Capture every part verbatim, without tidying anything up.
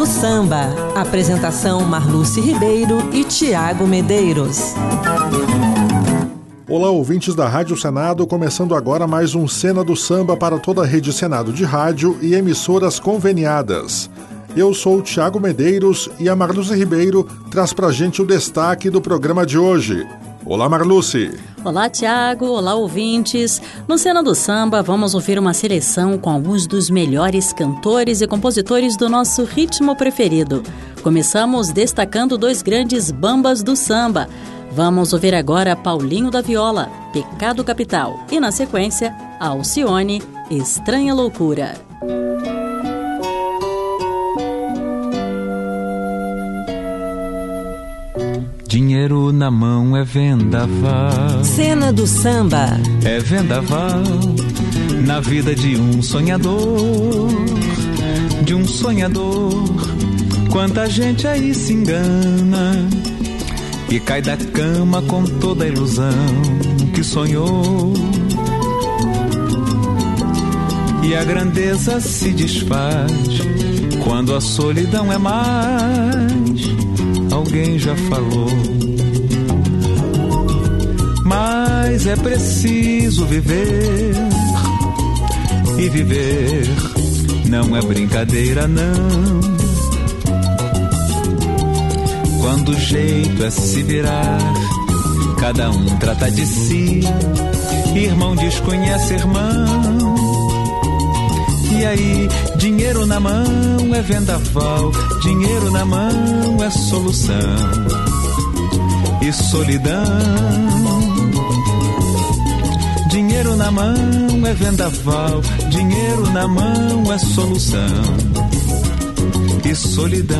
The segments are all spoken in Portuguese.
do Samba. Apresentação Marluce Ribeiro e Tiago Medeiros. Olá, ouvintes da Rádio Senado, começando agora mais um Cena do Samba para toda a Rede Senado de rádio e emissoras conveniadas. Eu sou o Tiago Medeiros e a Marluce Ribeiro traz pra gente o destaque do programa de hoje. Olá, Marluce. Olá, Tiago. Olá, ouvintes. No Cena do Samba, vamos ouvir uma seleção com alguns dos melhores cantores e compositores do nosso ritmo preferido. Começamos destacando dois grandes bambas do samba. Vamos ouvir agora Paulinho da Viola, Pecado Capital. E, na sequência, Alcione, Estranha Loucura. Dinheiro na mão é vendaval. Cena do Samba. É vendaval na vida de um sonhador. De um sonhador. Quanta gente aí se engana e cai da cama com toda a ilusão que sonhou. E a grandeza se desfaz quando a solidão é mais. Alguém já falou. Mas é preciso viver. E viver não é brincadeira, não. Quando o jeito é se virar, cada um trata de si. Irmão desconhece irmão. E aí, dinheiro na mão é vendaval, dinheiro na mão é solução. E solidão. Dinheiro na mão é vendaval, dinheiro na mão é solução. E solidão.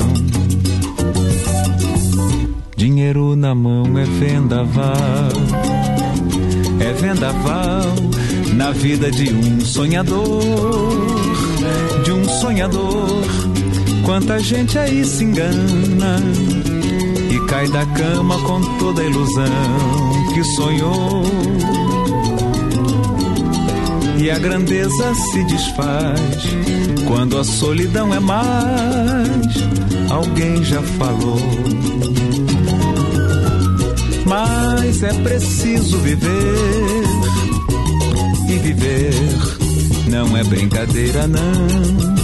Dinheiro na mão é vendaval, é vendaval na vida de um sonhador, de um sonhador. Quanta gente aí se engana e cai da cama com toda a ilusão que sonhou. E a grandeza se desfaz quando a solidão é mais. Alguém já falou. Mas é preciso viver. E viver não é brincadeira, não.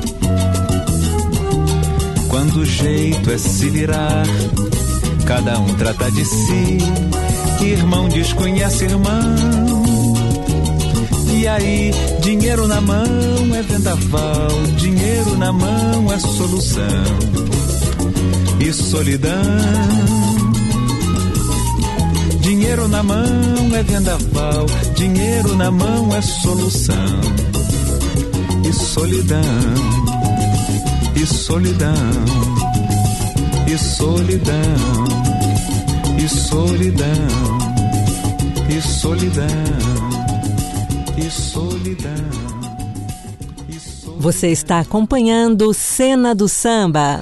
Quando o jeito é se virar, cada um trata de si. Irmão desconhece irmão. E aí, dinheiro na mão é vendaval, dinheiro na mão é solução. E solidão. Dinheiro na mão é vendaval, dinheiro na mão é solução. E solidão, e solidão, e solidão, e solidão, e solidão, e solidão. Você está acompanhando Cena do Samba.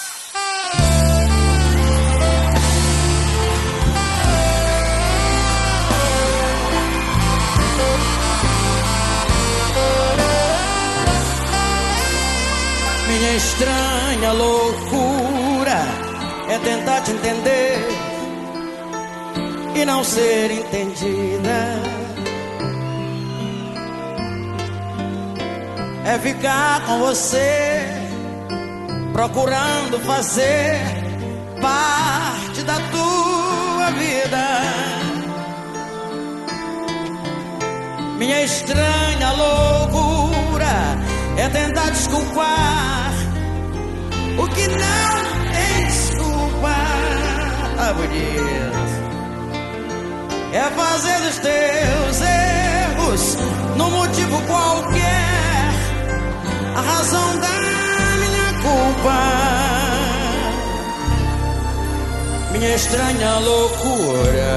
Minha estranha loucura é tentar te entender e não ser entendida. É ficar com você, procurando fazer parte da tua vida. Minha estranha loucura é tentar desculpar o que não tem desculpa. Ah, bonito. É fazer dos teus erros num motivo qualquer a razão da minha culpa. Minha estranha loucura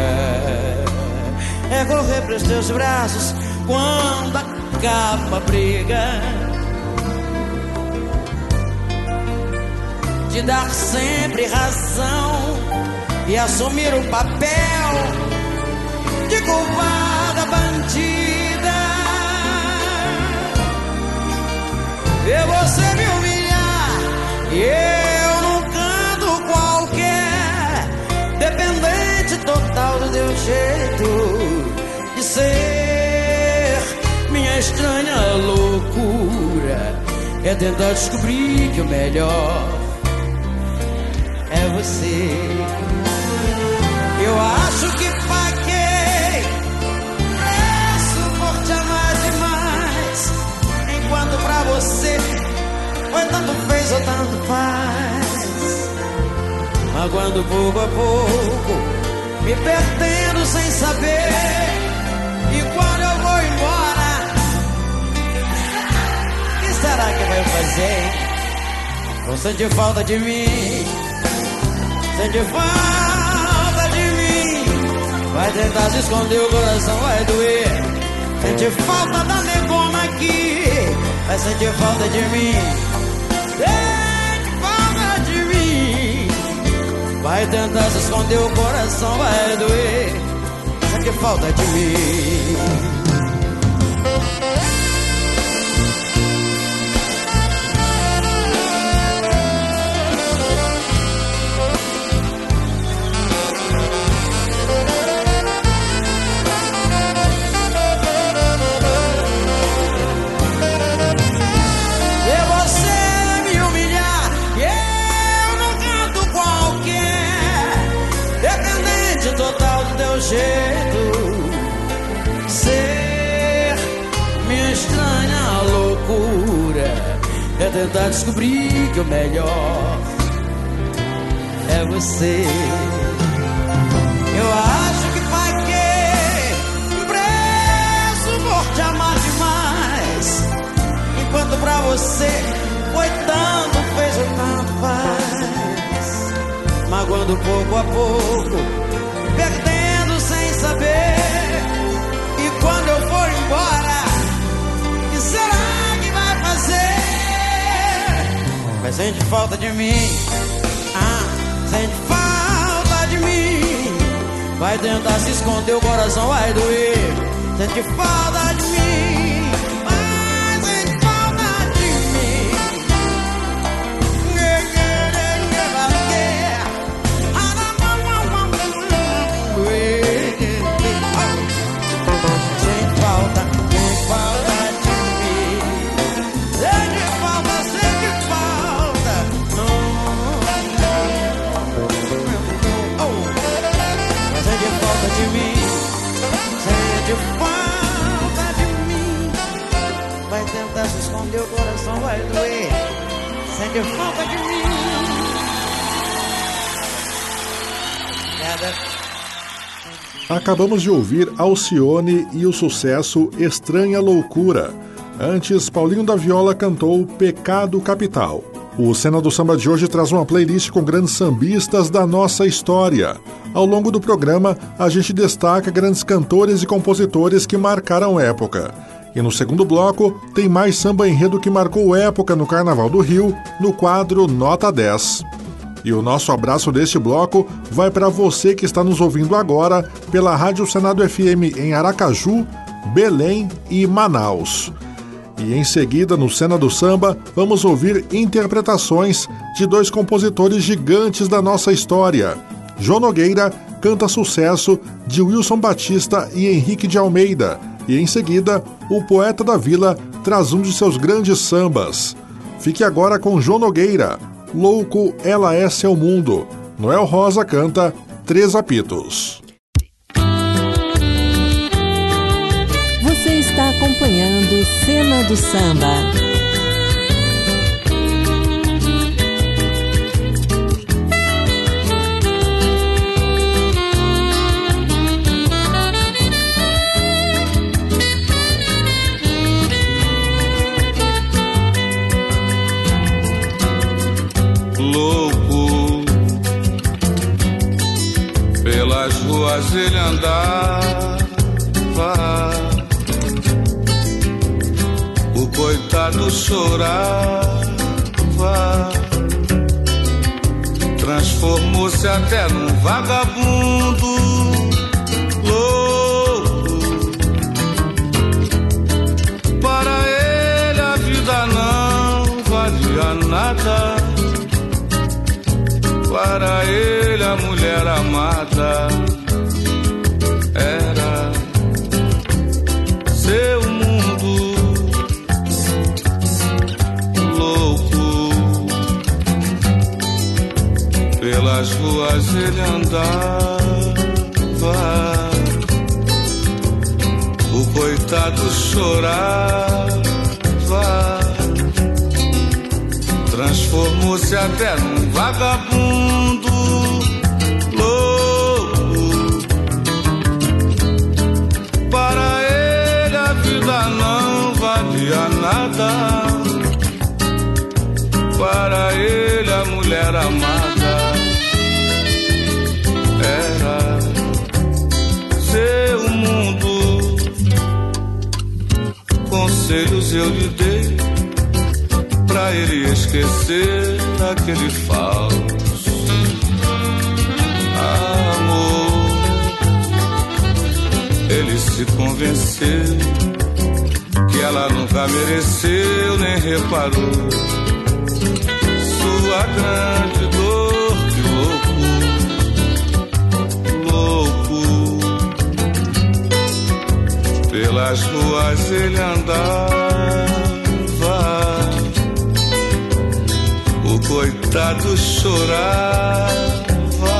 é correr pros teus braços quando acaba a briga, de dar sempre razão e assumir o papel de culpada bandida. Ver você me humilhar loucura é tentar descobrir que o melhor é você. Eu acho que paguei preço por te amar demais, enquanto pra você foi tanto fez ou tanto faz. Mas quando pouco a pouco me perdendo sem saber, e quando eu vou embora, o que será que vai fazer? Vou sentir falta de mim, sentir falta de mim. Vai tentar se esconder, o coração vai doer. Sentir falta da negona aqui, vai sentir falta de mim, sente falta de mim. Vai tentar se esconder, o coração vai doer. Sente falta de mim. Jeito ser minha estranha loucura é tentar descobrir que o melhor é você. Eu acho que paguei um preço por te amar demais, enquanto pra você foi tanto, fez ou tanto faz. Magoando pouco a pouco, perdendo sem saber. E quando eu for embora, o que será que vai fazer? Vai sentir falta de mim, ah, sente falta de mim. Vai tentar se esconder, o coração vai doer. Sente falta de mim, vai sentir falta de mim. Se esconder, o coração vai doer. Sente falta de mim. Acabamos de ouvir Alcione e o sucesso Estranha Loucura. Antes, Paulinho da Viola cantou Pecado Capital. O Cena do Samba de hoje traz uma playlist com grandes sambistas da nossa história. Ao longo do programa, a gente destaca grandes cantores e compositores que marcaram época. E no segundo bloco, tem mais samba enredo que marcou época no Carnaval do Rio, no quadro Nota dez. E o nosso abraço deste bloco vai para você que está nos ouvindo agora pela Rádio Senado F M em Aracaju, Belém e Manaus. E em seguida, no Cena do Samba, vamos ouvir interpretações de dois compositores gigantes da nossa história. João Nogueira canta sucesso de Wilson Batista e Henrique de Almeida. E em seguida, o Poeta da Vila traz um de seus grandes sambas. Fique agora com João Nogueira, Louco Ela É Seu Mundo. Noel Rosa canta Três Apitos. Você está acompanhando Cena do Samba. Louco, pelas ruas ele andava, o coitado chorava, transformou-se até num vagabundo. Louco, para ele a vida não valia nada. Para ele a mulher amada era seu mundo. Pelas ruas ele andava, o coitado chorava, transformou-se até num vagabundo louco. Para ele a vida não valia nada, para ele a mulher amada era seu mundo. Conselhos eu lhe dei pra ele esquecer aquele falso amor. Ele se convenceu que ela nunca mereceu nem reparou sua grande dor. Que louco, louco. Pelas ruas ele andava, o coitado chorava,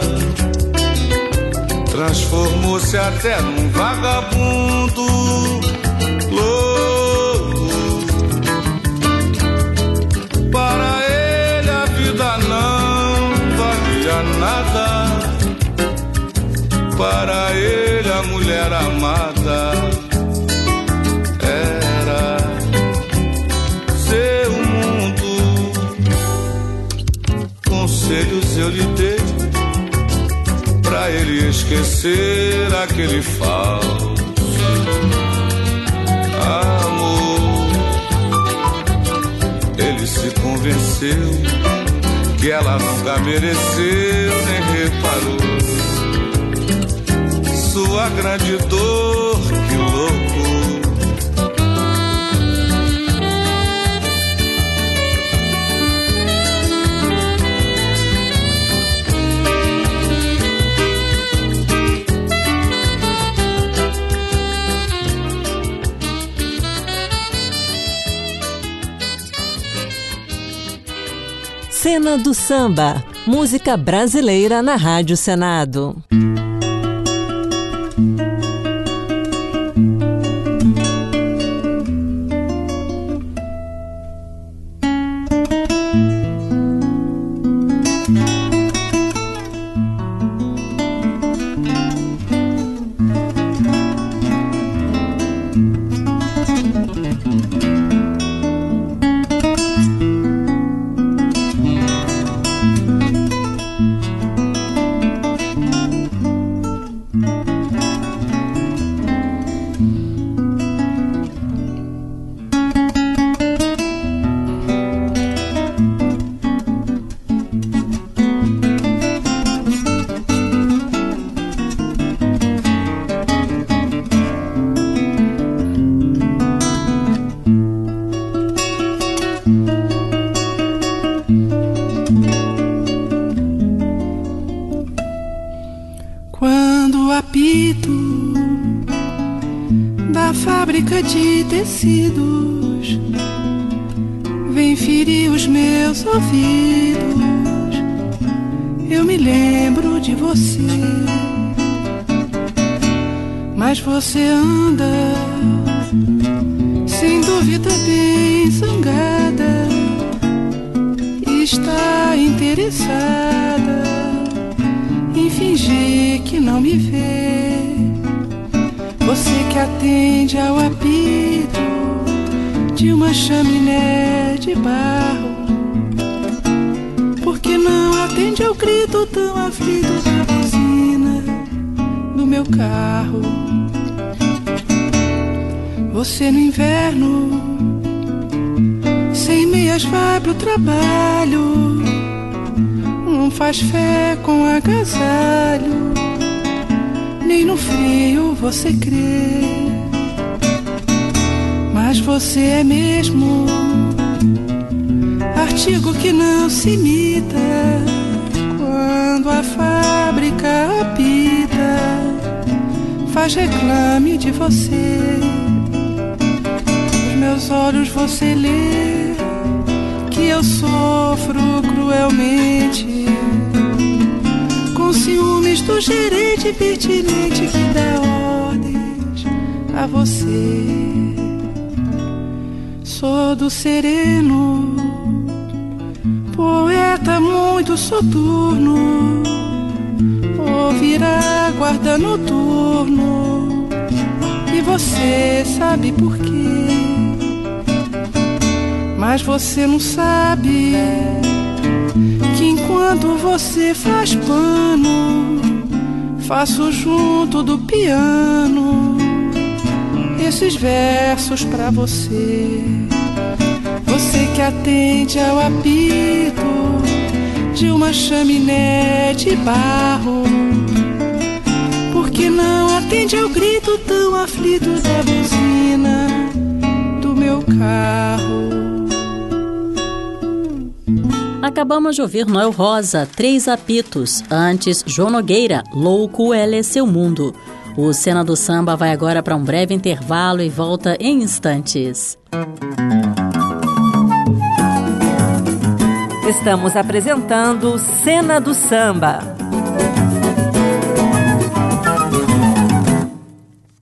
transformou-se até num vagabundo louco. Para ele a vida não valia nada, para ele a mulher amada era seu mundo. Conselhos eu lhe dei pra ele esquecer aquele falso amor. Ele se convenceu que ela nunca mereceu nem reparou sua grande dor. Que louco. Cena do Samba, música brasileira na Rádio Senado. De tecidos vem ferir os meus ouvidos. Eu me lembro de você, mas você anda sem dúvida bem zangada e está interessada em fingir que não me vê. Você que atende ao apito de uma chaminé de barro, por que não atende ao grito tão aflito da buzina do meu carro? Você no inverno, sem meias vai pro trabalho, não faz fé com agasalho, nem no frio você crê. Mas você é mesmo artigo que não se imita quando a fábrica apita, faz reclame de você. Nos meus olhos você lê que eu sofro cruelmente com ciúmes do gerente pertinente que dá ordens a você. Sou do sereno, poeta muito soturno, ouvirá guarda noturno, e você sabe por quê. Mas você não sabe que enquanto você faz pano, faço junto do piano esses versos pra você. Você que atende ao apito de uma chaminé de barro, porque não atende ao grito tão aflito da buzina do meu carro. Acabamos de ouvir Noel Rosa, Três Apitos. Antes, João Nogueira, Louco Ela é Seu Mundo. O Cena do Samba vai agora para um breve intervalo e volta em instantes. Estamos apresentando Cena do Samba.